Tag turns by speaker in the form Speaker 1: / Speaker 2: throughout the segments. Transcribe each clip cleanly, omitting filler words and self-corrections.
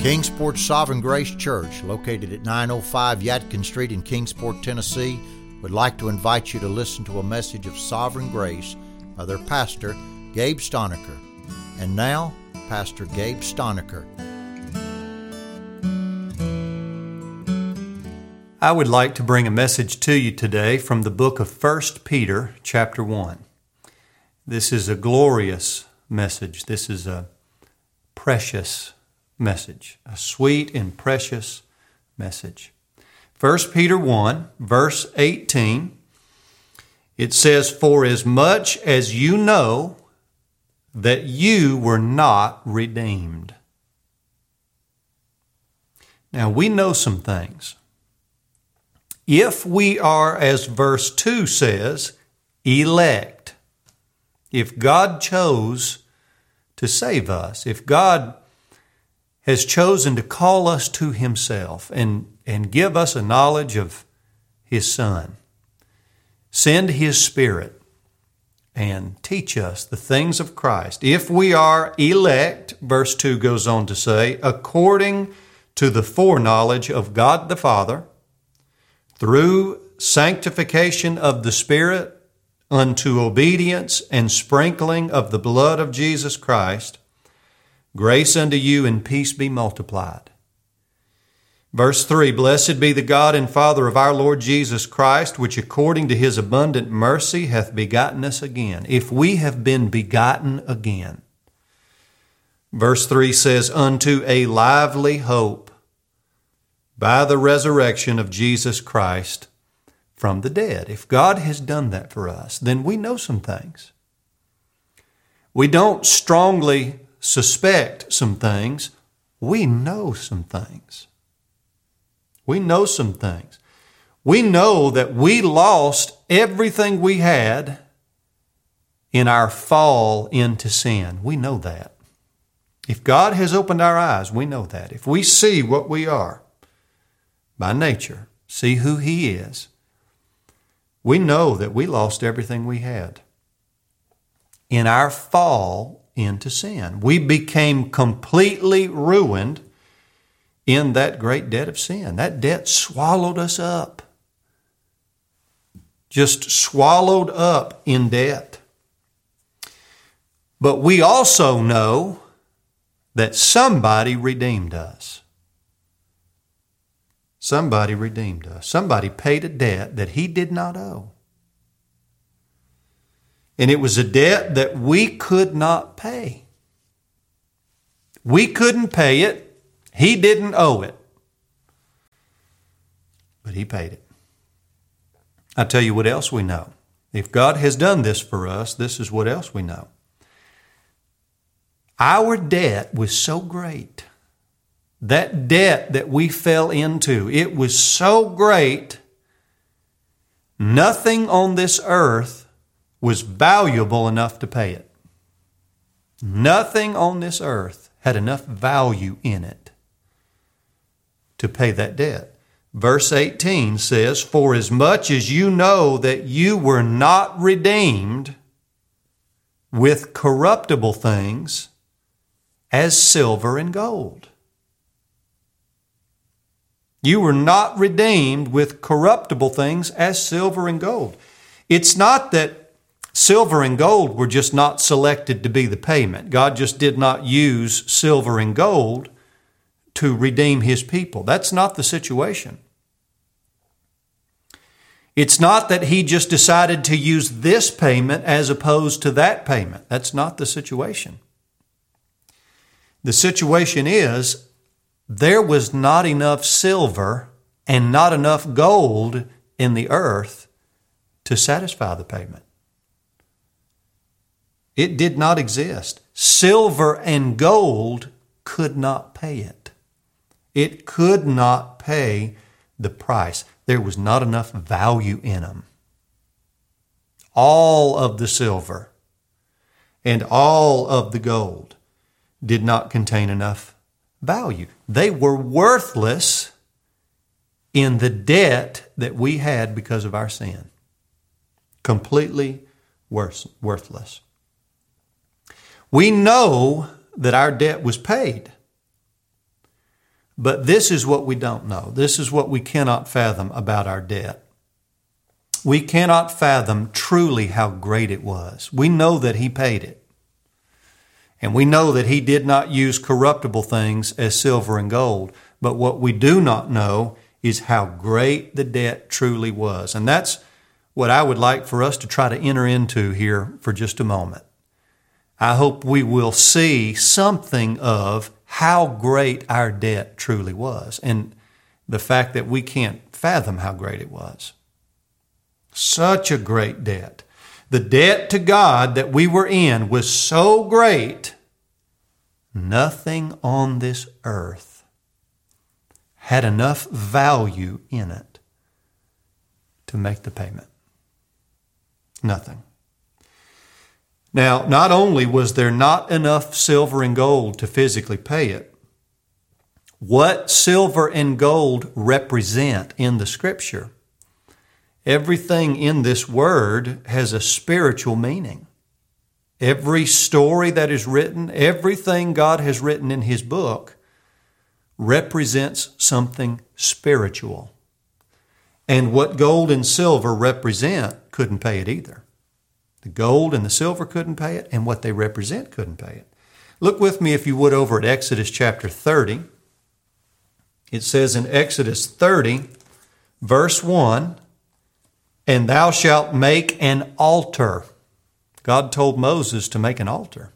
Speaker 1: Kingsport Sovereign Grace Church, located at 905 Yadkin Street in Kingsport, Tennessee, would like to invite you to listen to a message of sovereign grace by their pastor, Gabe Stoniker. And now, Pastor Gabe Stoniker.
Speaker 2: I would like to bring a message to you today from the book of 1 Peter, chapter 1. This is a glorious message. This is a precious message, a sweet and precious message. 1 Peter 1, verse 18, it says, "For as much as you know that you were not redeemed." Now, we know some things. If we are, as verse 2 says, elect, if God chose to save us, if God has chosen to call us to Himself and give us a knowledge of His Son, send His Spirit and teach us the things of Christ. If we are elect, verse 2 goes on to say, according to the foreknowledge of God the Father, through sanctification of the Spirit unto obedience and sprinkling of the blood of Jesus Christ, grace unto you and peace be multiplied. Verse 3, "Blessed be the God and Father of our Lord Jesus Christ, which according to His abundant mercy hath begotten us again." If we have been begotten again. Verse 3 says, "Unto a lively hope by the resurrection of Jesus Christ from the dead." If God has done that for us, then we know some things. We don't strongly suspect some things. We know some things. We know some things. We know that we lost everything we had in our fall into sin. We know that. If God has opened our eyes, we know that. If we see what we are by nature, see who He is, we know that we lost everything we had in our fall into sin. We became completely ruined in that great debt of sin. That debt swallowed us up. Just swallowed up in debt. But we also know that somebody redeemed us. Somebody redeemed us. Somebody paid a debt that He did not owe. And it was a debt that we could not pay. We couldn't pay it. He didn't owe it. But He paid it. I tell you what else we know. If God has done this for us, this is what else we know. Our debt was so great. That debt that we fell into, it was so great, nothing on this earth was valuable enough to pay it. Nothing on this earth had enough value in it to pay that debt. Verse 18 says, "For as much as you know that you were not redeemed with corruptible things as silver and gold." You were not redeemed with corruptible things as silver and gold. It's not that silver and gold were just not selected to be the payment. God just did not use silver and gold to redeem His people. That's not the situation. It's not that He just decided to use this payment as opposed to that payment. That's not the situation. The situation is there was not enough silver and not enough gold in the earth to satisfy the payment. It did not exist. Silver and gold could not pay it. It could not pay the price. There was not enough value in them. All of the silver and all of the gold did not contain enough value. They were worthless in the debt that we had because of our sin. Completely worthless. We know that our debt was paid. But this is what we don't know. This is what we cannot fathom about our debt. We cannot fathom truly how great it was. We know that He paid it. And we know that He did not use corruptible things as silver and gold. But what we do not know is how great the debt truly was. And that's what I would like for us to try to enter into here for just a moment. I hope we will see something of how great our debt truly was and the fact that we can't fathom how great it was. Such a great debt. The debt to God that we were in was so great, nothing on this earth had enough value in it to make the payment. Nothing. Now, not only was there not enough silver and gold to physically pay it, what silver and gold represent in the Scripture, everything in this word has a spiritual meaning. Every story that is written, everything God has written in His book represents something spiritual. And what gold and silver represent couldn't pay it either. The gold and the silver couldn't pay it, and what they represent couldn't pay it. Look with me, if you would, over at Exodus chapter 30. It says in Exodus 30, verse 1, "And thou shalt make an altar." God told Moses to make an altar.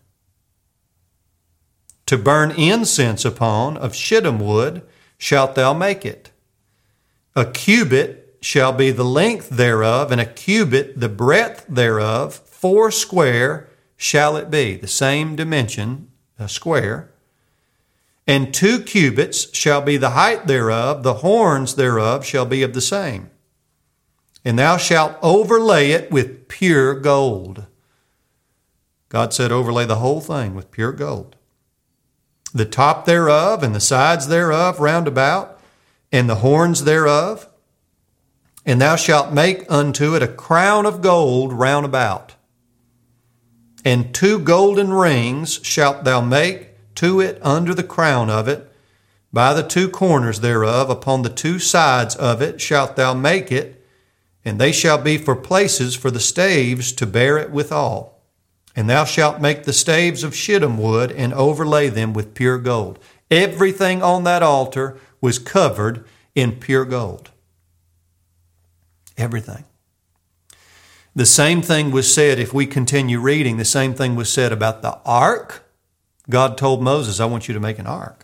Speaker 2: "To burn incense upon, of shittim wood shalt thou make it. A cubit shall be the length thereof, and a cubit the breadth thereof, 4 square shall it be," the same dimension, a square. "And 2 cubits shall be the height thereof, the horns thereof shall be of the same. And thou shalt overlay it with pure gold." God said, overlay the whole thing with pure gold. "The top thereof, and the sides thereof round about, and the horns thereof. And thou shalt make unto it a crown of gold round about. And 2 golden rings shalt thou make to it under the crown of it. By the 2 corners thereof, upon the 2 sides of it shalt thou make it, and they shall be for places for the staves to bear it withal. And thou shalt make the staves of shittim wood, and overlay them with pure gold." Everything on that altar was covered in pure gold. Everything. The same thing was said, if we continue reading, the same thing was said about the ark. God told Moses, "I want you to make an ark."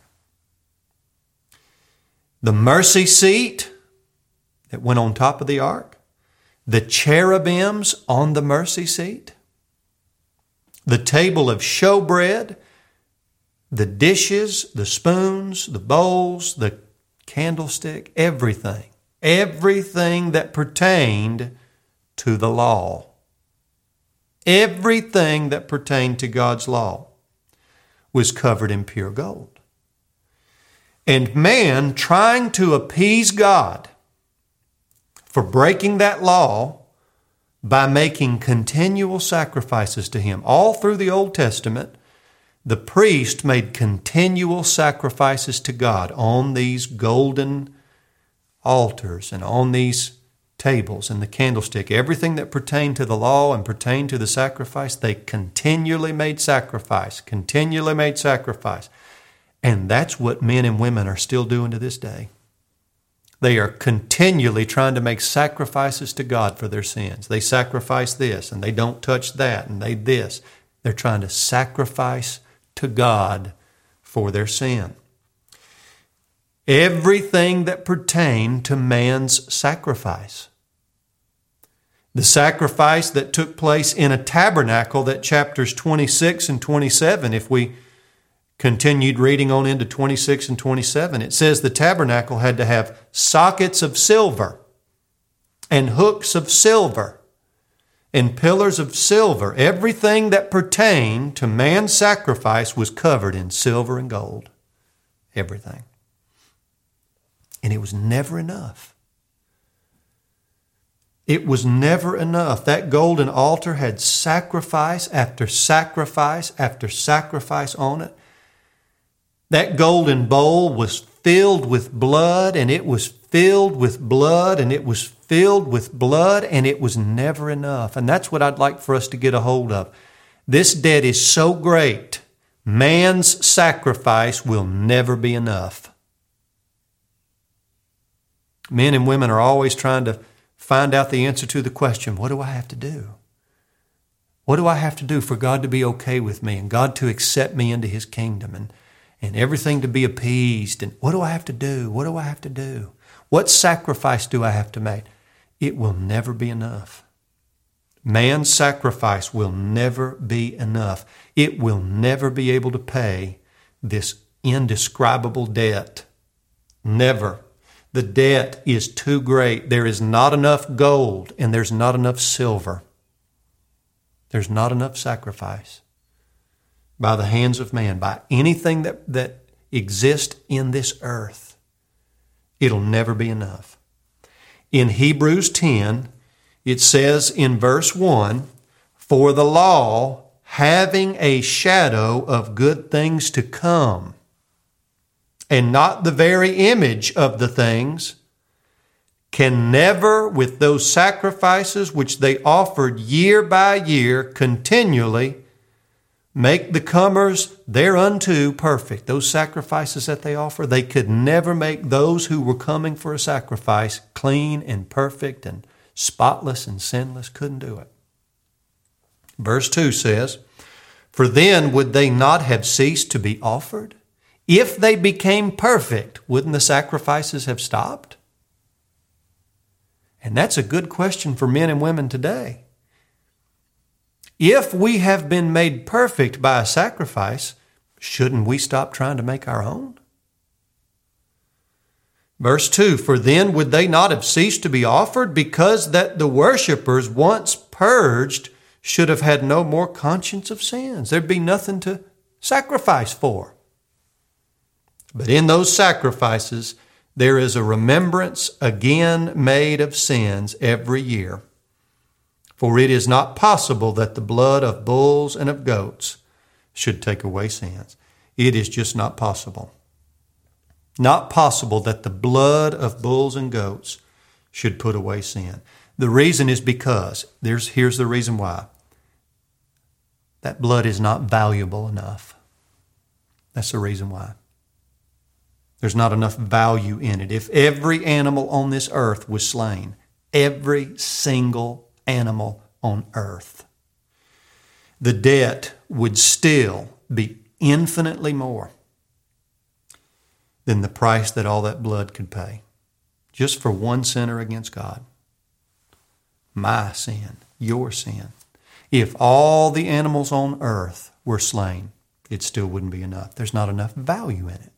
Speaker 2: The mercy seat that went on top of the ark, the cherubims on the mercy seat, the table of showbread, the dishes, the spoons, the bowls, the candlestick, everything. Everything that pertained to the law. Everything that pertained to God's law was covered in pure gold. And man, trying to appease God for breaking that law by making continual sacrifices to Him. All through the Old Testament, the priest made continual sacrifices to God on these golden altars and on these tables and the candlestick. Everything that pertained to the law and pertained to the sacrifice, they continually made sacrifice, And that's what men and women are still doing to this day. They are continually trying to make sacrifices to God for their sins. They sacrifice this and they don't touch that and they this. They're trying to sacrifice to God for their sin. Everything that pertained to man's sacrifice. The sacrifice that took place in a tabernacle, that chapters 26 and 27, if we continued reading on into 26 and 27, it says the tabernacle had to have sockets of silver and hooks of silver and pillars of silver. Everything that pertained to man's sacrifice was covered in silver and gold. Everything. And it was never enough. It was never enough. That golden altar had sacrifice after sacrifice after sacrifice on it. That golden bowl was filled with blood, and it was filled with blood, and it was filled with blood, and it was never enough. And that's what I'd like for us to get a hold of. This debt is so great, man's sacrifice will never be enough. Men and women are always trying to find out the answer to the question, what do I have to do? What do I have to do for God to be okay with me and God to accept me into His kingdom and everything to be appeased? And what do I have to do? What do I have to do? What sacrifice do I have to make? It will never be enough. Man's sacrifice will never be enough. It will never be able to pay this indescribable debt. Never. The debt is too great. There is not enough gold and there's not enough silver. There's not enough sacrifice by the hands of man, by anything that exists in this earth. It'll never be enough. In Hebrews 10, it says in verse 1, "For the law, having a shadow of good things to come, and not the very image of the things, can never, with those sacrifices which they offered year by year continually, make the comers thereunto perfect." Those sacrifices that they offer, they could never make those who were coming for a sacrifice clean and perfect and spotless and sinless. Couldn't do it. Verse 2 says, "For then would they not have ceased to be offered? If they became perfect, wouldn't the sacrifices have stopped?" And that's a good question for men and women today. If we have been made perfect by a sacrifice, shouldn't we stop trying to make our own? Verse 2, "For then would they not have ceased to be offered, because that the worshipers once purged should have had no more conscience of sins." There'd be nothing to sacrifice for. But in those sacrifices, there is a remembrance again made of sins every year. For it is not possible that the blood of bulls and of goats should take away sins. It is just not possible. Not possible that the blood of bulls and goats should put away sin. The reason is because, here's the reason why. That blood is not valuable enough. That's the reason why. There's not enough value in it. If every animal on this earth was slain, every single animal on earth, the debt would still be infinitely more than the price that all that blood could pay, just for one sinner against God. My sin, your sin. If all the animals on earth were slain, it still wouldn't be enough. There's not enough value in it.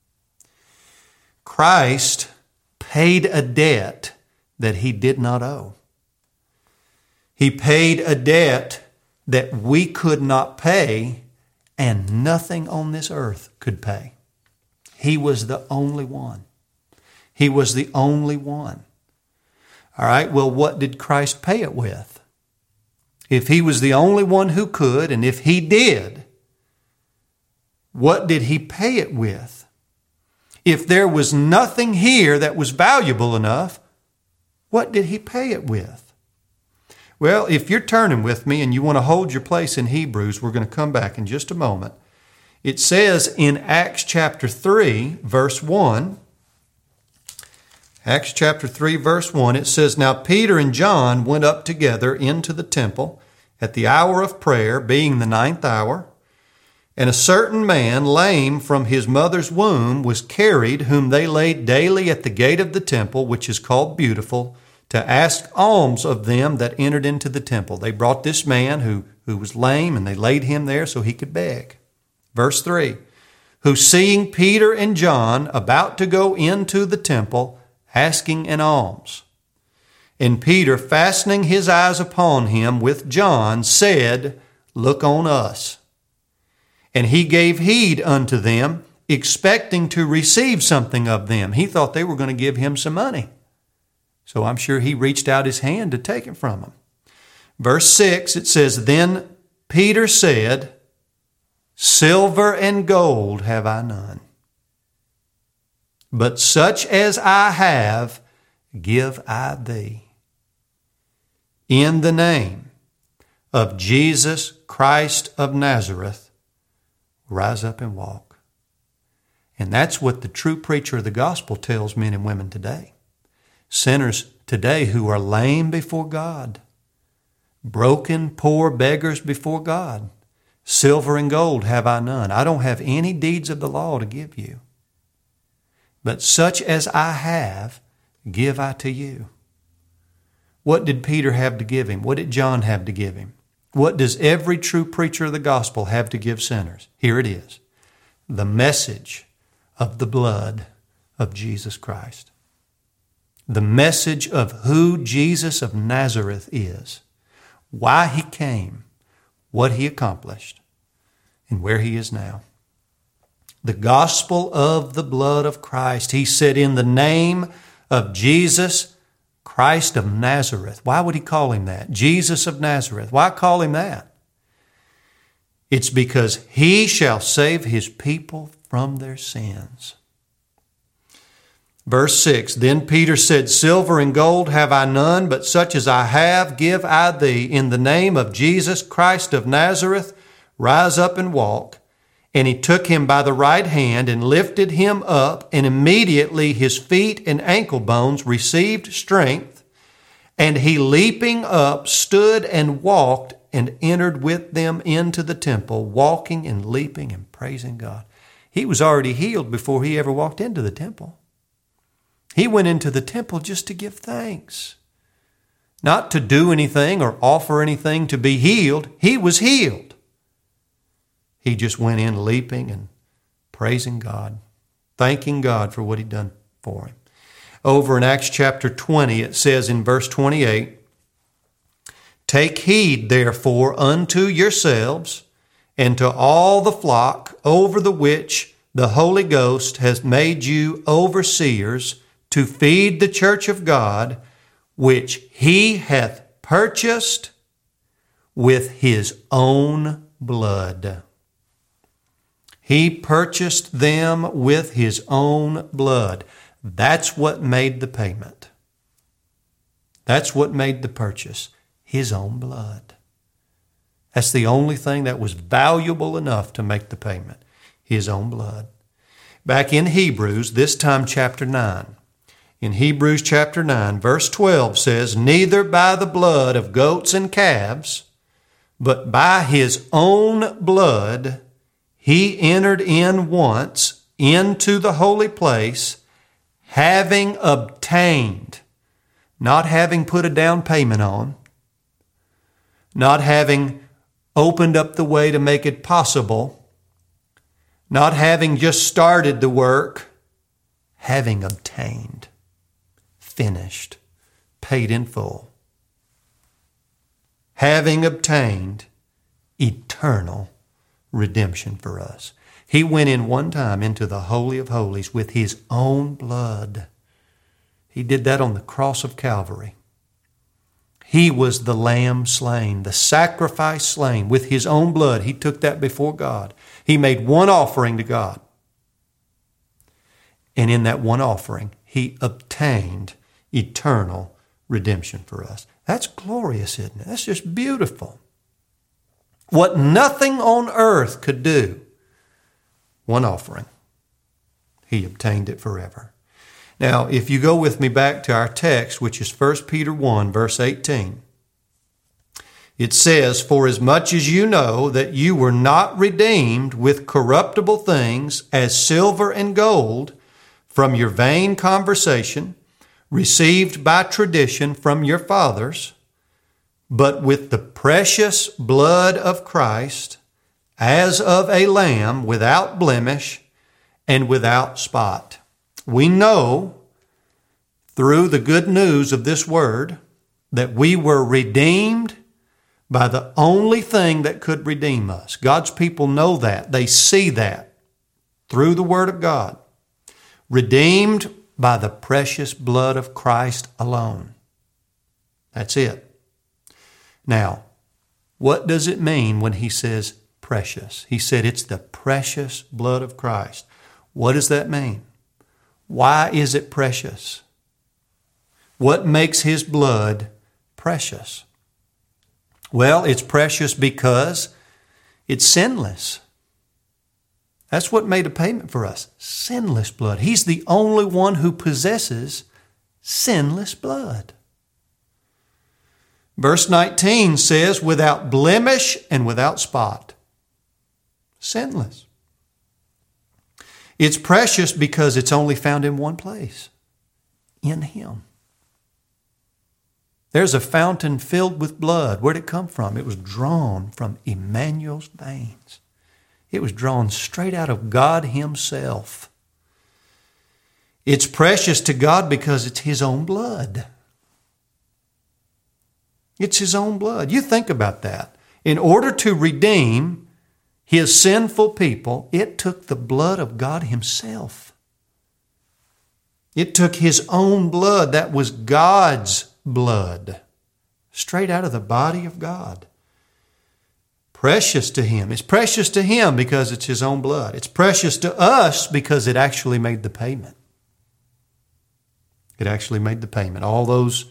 Speaker 2: Christ paid a debt that He did not owe. He paid a debt that we could not pay and nothing on this earth could pay. He was the only one. He was the only one. All right, well, what did Christ pay it with? If He was the only one who could, and if He did, what did He pay it with? If there was nothing here that was valuable enough, what did He pay it with? Well, if you're turning with me and you want to hold your place in Hebrews, we're going to come back in just a moment. It says in Acts chapter 3, verse 1, Acts chapter 3, verse 1, it says, "Now Peter and John went up together into the temple at the hour of prayer, being the 9th hour. And a certain man, lame from his mother's womb, was carried, whom they laid daily at the gate of the temple, which is called Beautiful, to ask alms of them that entered into the temple." They brought this man who was lame, and they laid him there so he could beg. Verse 3, "Who seeing Peter and John about to go into the temple, asking an alms. And Peter, fastening his eyes upon him with John, said, Look on us. And he gave heed unto them, expecting to receive something of them." He thought they were going to give him some money. So I'm sure he reached out his hand to take it from them. Verse 6, it says, "Then Peter said, Silver and gold have I none, but such as I have, give I thee. In the name of Jesus Christ of Nazareth, rise up and walk. And that's what the true preacher of the gospel tells men and women today. Sinners today who are lame before God, broken, poor beggars before God. Silver and gold have I none. I don't have any deeds of the law to give you. But such as I have, give I to you. What did Peter have to give him? What did John have to give him? What does every true preacher of the gospel have to give sinners? Here it is. The message of the blood of Jesus Christ. The message of who Jesus of Nazareth is, why he came, what he accomplished, and where he is now. The gospel of the blood of Christ. He said, in the name of Jesus Christ of Nazareth. Why would he call him that? Jesus of Nazareth. Why call him that? It's because he shall save his people from their sins. Verse 6, then Peter said, silver and gold have I none, but such as I have give I thee. In the name of Jesus Christ of Nazareth, rise up and walk. And he took him by the right hand and lifted him up, and immediately his feet and ankle bones received strength. And he, leaping up, stood and walked and entered with them into the temple, walking and leaping and praising God. He was already healed before he ever walked into the temple. He went into the temple just to give thanks. Not to do anything or offer anything to be healed. He was healed. He just went in leaping and praising God, thanking God for what he'd done for him. Over in Acts chapter 20, it says in verse 28, take heed therefore unto yourselves and to all the flock over the which the Holy Ghost has made you overseers to feed the church of God, which he hath purchased with his own blood. He purchased them with his own blood. That's what made the payment. That's what made the purchase. His own blood. That's the only thing that was valuable enough to make the payment. His own blood. Back in Hebrews, this time chapter 9. In Hebrews chapter 9, verse 12 says, neither by the blood of goats and calves, but by his own blood he entered in once into the holy place, having obtained, not having put a down payment on, not having opened up the way to make it possible, not having just started the work, having obtained, finished, paid in full, having obtained eternal redemption for us. He went in one time into the Holy of Holies with his own blood. He did that on the cross of Calvary. He was the lamb slain, the sacrifice slain with his own blood. He took that before God. He made one offering to God. And in that one offering, he obtained eternal redemption for us. That's glorious, isn't it? That's just beautiful. What nothing on earth could do, one offering. He obtained it forever. Now, if you go with me back to our text, which is 1 Peter 1, verse 18, it says, for as much as you know that you were not redeemed with corruptible things as silver and gold from your vain conversation, received by tradition from your fathers, but with the precious blood of Christ, as of a lamb without blemish and without spot. We know through the good news of this word that we were redeemed by the only thing that could redeem us. God's people know that. They see that through the word of God. Redeemed by the precious blood of Christ alone. That's it. Now, what does it mean when he says precious? He said it's the precious blood of Christ. What does that mean? Why is it precious? What makes His blood precious? Well, it's precious because it's sinless. That's what made a payment for us. Sinless blood. He's the only one who possesses sinless blood. Verse 19 says, without blemish and without spot. Sinless. It's precious because it's only found in one place. In Him. There's a fountain filled with blood. Where'd it come from? It was drawn from Emmanuel's veins. It was drawn straight out of God Himself. It's precious to God because it's His own blood. It's His own blood. You think about that. In order to redeem His sinful people, it took the blood of God Himself. It took His own blood. That was God's blood. Straight out of the body of God. Precious to Him. It's precious to Him because it's His own blood. It's precious to us because it actually made the payment. It actually made the payment. All those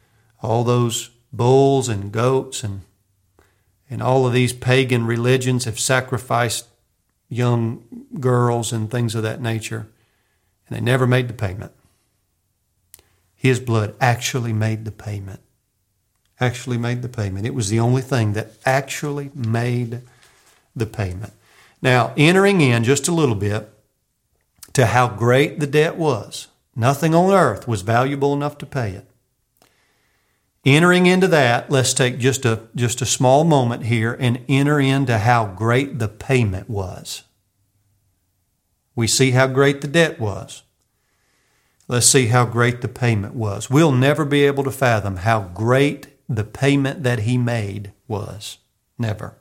Speaker 2: bulls and goats and all of these pagan religions have sacrificed young girls and things of that nature, and they never made the payment. His blood actually made the payment. Actually made the payment. It was the only thing that actually made the payment. Now, entering in just a little bit to how great the debt was. Nothing on earth was valuable enough to pay it. Entering into that, let's take just a small moment here and enter into how great the payment was. We see how great the debt was. Let's see how great the payment was. We'll never be able to fathom how great the payment that He made was. Never.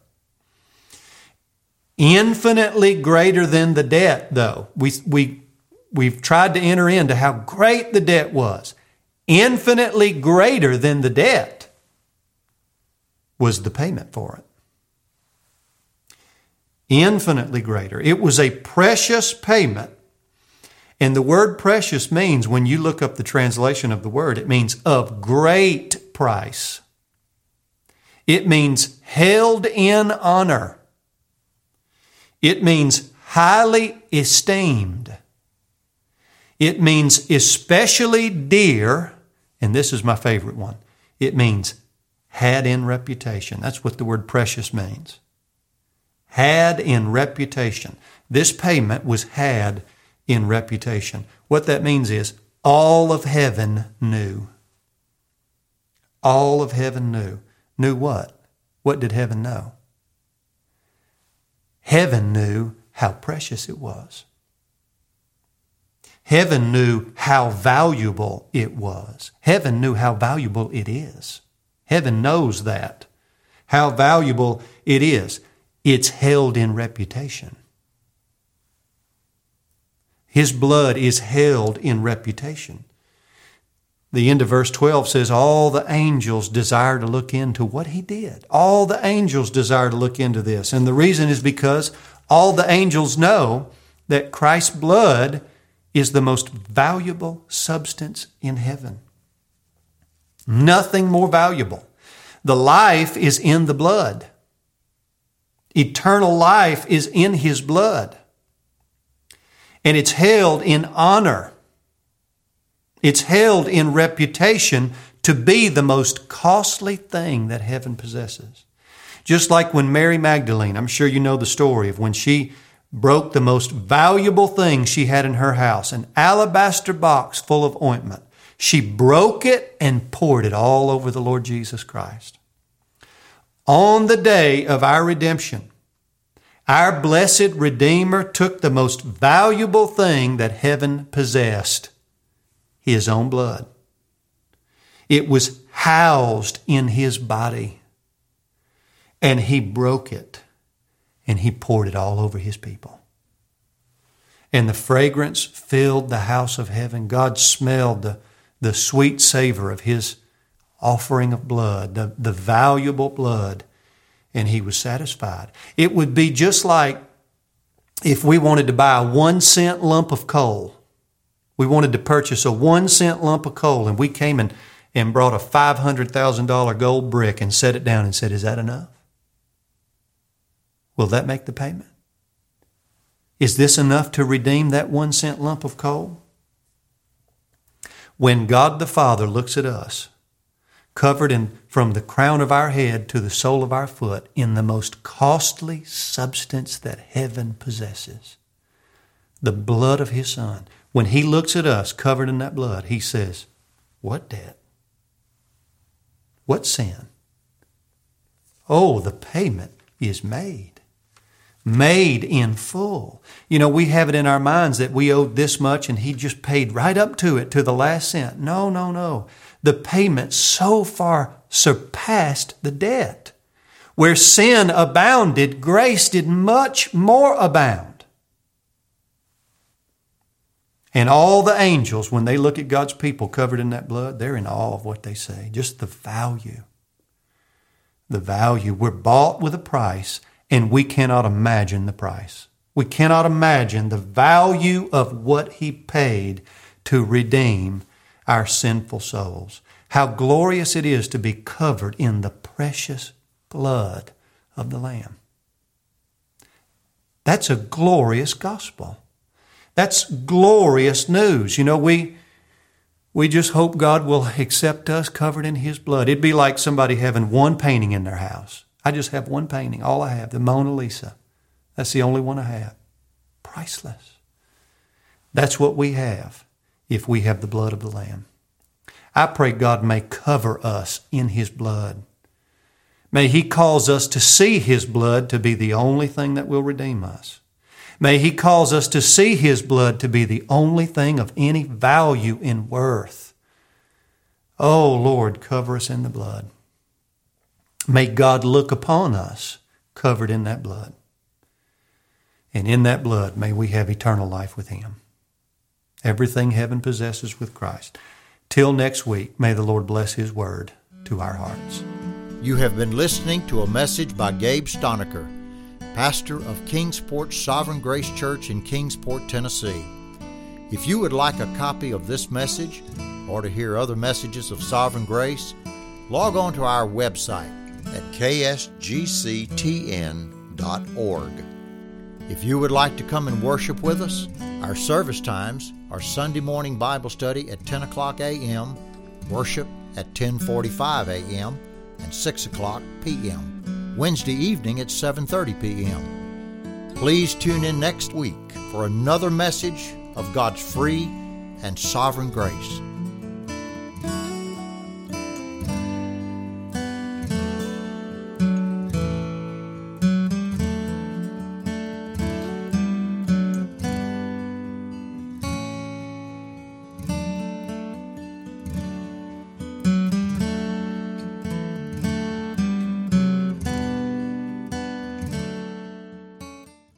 Speaker 2: Infinitely greater than the debt, though. We've tried to enter into how great the debt was. Infinitely greater than the debt was the payment for it. Infinitely greater. It was a precious payment. And the word precious means, when you look up the translation of the word, it means of great price. It means held in honor. It means highly esteemed. It means especially dear, and this is my favorite one. It means had in reputation. That's what the word precious means. Had in reputation. This payment was had in reputation. What that means is all of heaven knew. All of heaven knew. Knew what? What did heaven know? Heaven knew how precious it was. Heaven knew how valuable it was. Heaven knew how valuable it is. Heaven knows that. How valuable it is. It's held in reputation. His blood is held in reputation. The end of verse 12 says, all the angels desire to look into what He did. All the angels desire to look into this. And the reason is because all the angels know that Christ's blood is the most valuable substance in heaven. Nothing more valuable. The life is in the blood. Eternal life is in His blood. And it's held in honor. It's held in reputation to be the most costly thing that heaven possesses. Just like when Mary Magdalene, I'm sure you know the story of when she broke the most valuable thing she had in her house, an alabaster box full of ointment. She broke it and poured it all over the Lord Jesus Christ. On the day of our redemption, our blessed Redeemer took the most valuable thing that heaven possessed, His own blood. It was housed in His body, and He broke it. And He poured it all over His people. And the fragrance filled the house of heaven. God smelled the sweet savor of His offering of blood, the valuable blood, and He was satisfied. It would be just like if we wanted to buy a 1 cent lump of coal. We wanted to purchase a 1-cent lump of coal, and we came and brought a $500,000 gold brick and set it down and said, is that enough? Will that make the payment? Is this enough to redeem that 1-cent lump of coal? When God the Father looks at us, covered from the crown of our head to the sole of our foot in the most costly substance that heaven possesses, the blood of His Son, when He looks at us covered in that blood, He says, what debt? What sin? Oh, the payment is made. Made in full. You know, we have it in our minds that we owed this much and He just paid right up to it, to the last cent. No. The payment so far surpassed the debt. Where sin abounded, grace did much more abound. And all the angels, when they look at God's people covered in that blood, they're in awe of what they say. Just the value. The value. We're bought with a price, and we cannot imagine the price. We cannot imagine the value of what He paid to redeem our sinful souls. How glorious it is to be covered in the precious blood of the Lamb. That's a glorious gospel. That's glorious news. You know, we just hope God will accept us covered in His blood. It'd be like somebody having one painting in their house. I just have one painting, all I have, the Mona Lisa. That's the only one I have. Priceless. That's what we have if we have the blood of the Lamb. I pray God may cover us in His blood. May He cause us to see His blood to be the only thing that will redeem us. May He cause us to see His blood to be the only thing of any value and worth. Oh, Lord, cover us in the blood. May God look upon us covered in that blood. And in that blood, may we have eternal life with Him. Everything heaven possesses with Christ. Till next week, may the Lord bless His word to our hearts.
Speaker 1: You have been listening to a message by Gabe Stonecker, pastor of Kingsport Sovereign Grace Church in Kingsport, Tennessee. If you would like a copy of this message or to hear other messages of Sovereign Grace, log on to our website at ksgctn.org. If you would like to come and worship with us, our service times are Sunday morning Bible study at 10 o'clock a.m., worship at 10:45 a.m., and 6 o'clock p.m., Wednesday evening at 7:30 p.m. Please tune in next week for another message of God's free and sovereign grace.